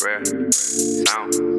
real. Sound.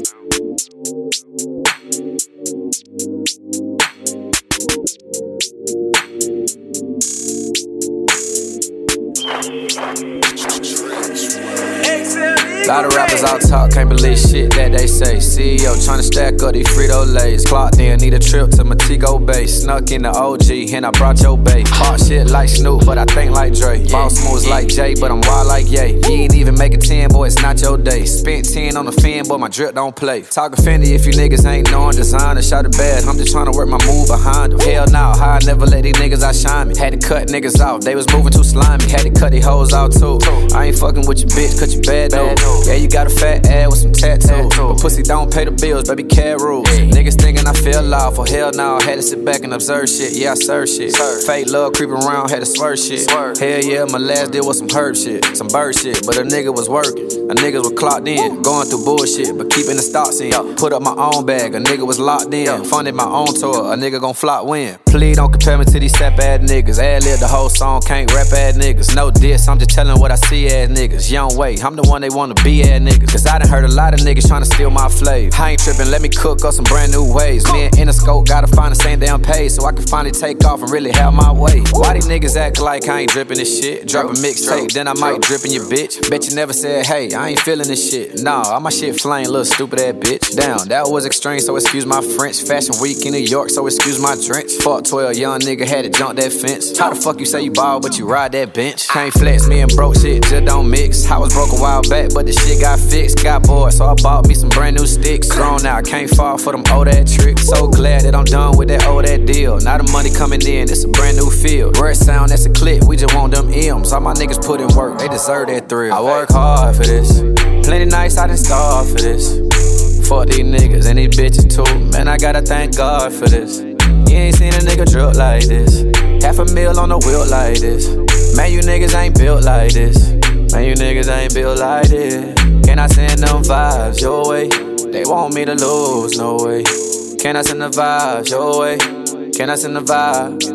Lot of rappers out talk, can't believe shit that they say. CEO tryna stack up these Frito-Lays. Clocked in, need a trip to Montego Bay. Snuck in the OG, and I brought your bae. Pop shit like Snoop, but I think like Dre. Boss moves like Jay, but I'm wild like Ye. You ain't even make a 10, boy, it's not your day. Spent 10 on the fin, boy, my drip don't play. Talkin' Fendi if you niggas ain't knowin' designer. Shot it bad, I'm just tryna work my move behind them. Hell nah, how I never let these niggas outshine me. Had to cut niggas out, they was moving too slimy. Had to cut these hoes out too. I ain't fucking with your bitch, cut you bad though. Yeah, you got a fat ass with some tattoos, but pussy don't pay the bills, baby, cat rules. Niggas thinking I fell off, oh hell no, had to sit back and observe shit, yeah I serve shit. Fake love creeping around, had to swerve shit. Hell yeah, my last deal was some herb shit, some bird shit, but a nigga was working. A nigga was clocked in, going through bullshit, but keeping the stocks in. Put up my own bag, a nigga was locked in. Funded my own tour, a nigga gon' flop win. Please don't compare me to these sap ass niggas. Ad-lib the whole song, can't rap ass niggas. No diss, I'm just telling what I see ass niggas. Young way, I'm the one they wanna be ass niggas. Cause I done heard a lot of niggas tryna steal my flavor. I ain't trippin', let me cook up some brand new ways. Me and Interscope gotta find the same damn page so I can finally take off and really have my way. Why these niggas act like I ain't drippin' this shit? Drop a mixtape, then I might drip in your bitch. Bet you never said, hey, I ain't feeling this shit. Nah, all my shit flame, little stupid ass bitch. Damn, that was extreme, so excuse my French. Fashion week in New York, so excuse my drench. Fuck 12, young nigga had to jump that fence. How the fuck you say you ball, but you ride that bench? Can't flex, me and broke shit just don't mix. I was broke a while back, but the shit got fixed. Got bored, so I bought me some brand new sticks. Grown out, can't fall for them old ass tricks. So glad that I'm done with that old ass deal. Now the money coming in, it's a brand new field. Word sound, that's a clip, we just want them M's. All my niggas put in work, they deserve that thrill. I work hard for this, plenty nights I done starved for this. Fuck these niggas and these bitches too. Man, I gotta thank God for this. You ain't seen a nigga drip like this. $500,000 on the wheel like this. Man, you niggas ain't built like this. Man, you niggas ain't built like this. Can I send them vibes your way? They want me to lose, no way. Can I send the vibes your way? Can I send the vibe?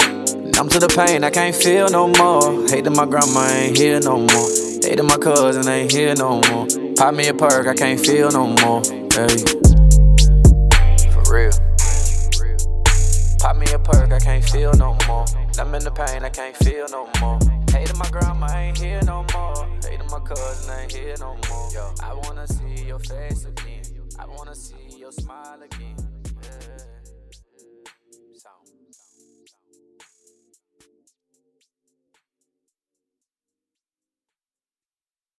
I'm to the pain, I can't feel no more. Hate that my grandma ain't here no more. Hate that my cousin ain't here no more. Pop me a perk, I can't feel no more. Hey. For real. Pop me a perk, I can't feel no more. I'm in the pain, I can't feel no more. Hate that my grandma ain't here no more. Hate that my cousin ain't here no more. I wanna see your face again. I wanna see your smile again.